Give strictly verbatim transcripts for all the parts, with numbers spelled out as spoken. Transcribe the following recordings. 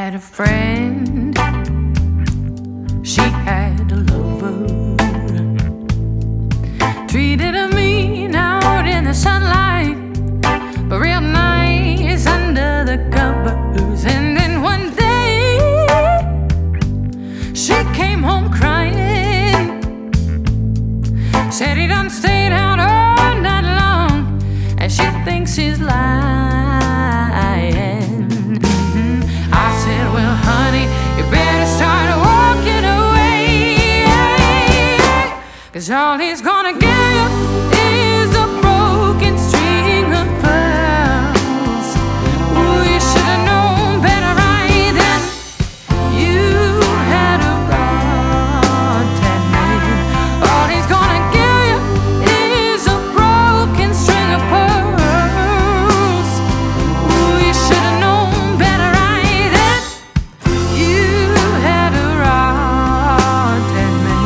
had a friend, she had a lover, treated her mean out in the sunlight, but real nice under the covers. And then one day she came home crying, said he done stayed out all night long, and she thinks he's lying. Cause all he's gonna give you is a broken string of pearls. Ooh, you should've known better right then. You had a rotten man. All he's gonna give you is a broken string of pearls. Ooh, you should've known better right then. You had a rotten man.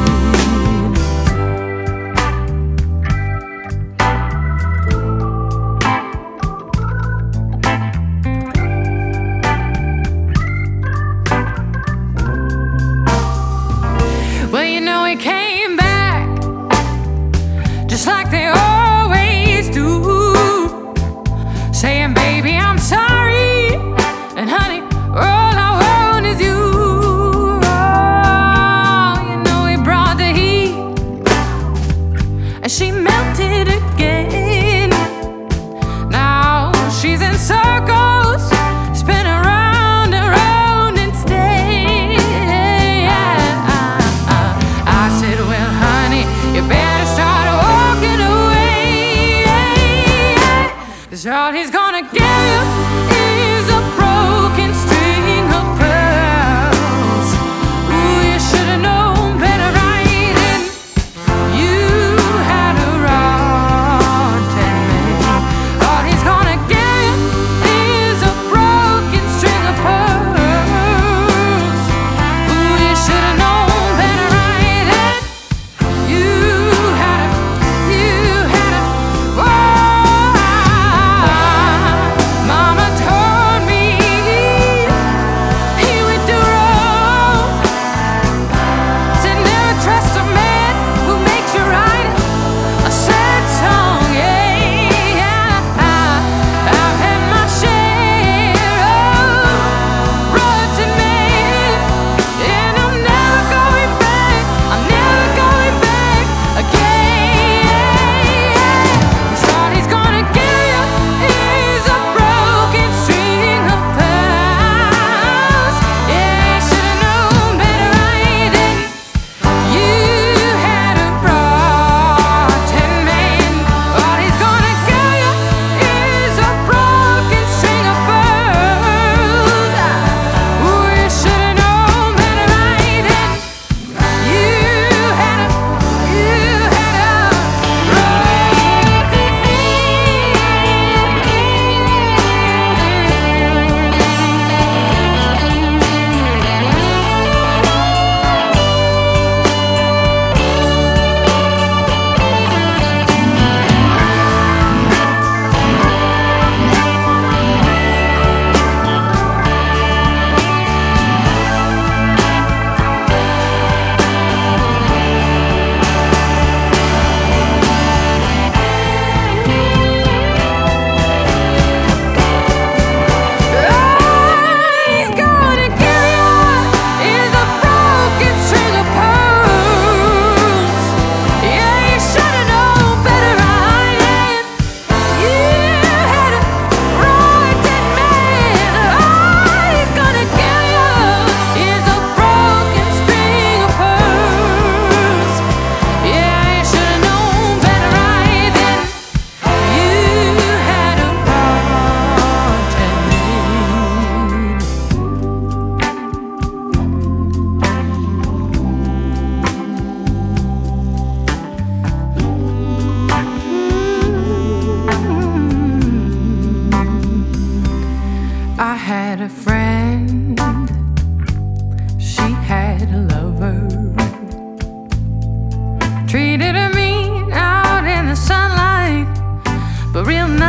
Well, you know he came back just like they always do, saying, baby, I'm sorry, and honey, all I want is you. Oh, you know he brought the heat, and she melted again. Now she's in circles, spin around and around instead. I said, well, honey, you better start walking away, 'cause all he's gonna give you is a broken string of pearls. Ooh, you should've known better right then. You had a rotten man. All he's gonna give you is a broken string of pearls. Ooh, you should've known better right then. You had a, you had a, oh, Mama told me he would do wrong. Said never trust a man who makes you write a sad song. Yeah, I've had my share of rotten men, and I'm never going back. I'm never going back again. 'Cause all he's gonna give you is a broken string of pearls. Yeah, you should've known better right then. You had a rotten man. All he's gonna give you is a broken string of pearls. Ooh, you should've known better right then. You had a, you had a rotten I had a friend, she had a lover, treated her mean out in the sunlight, but real nice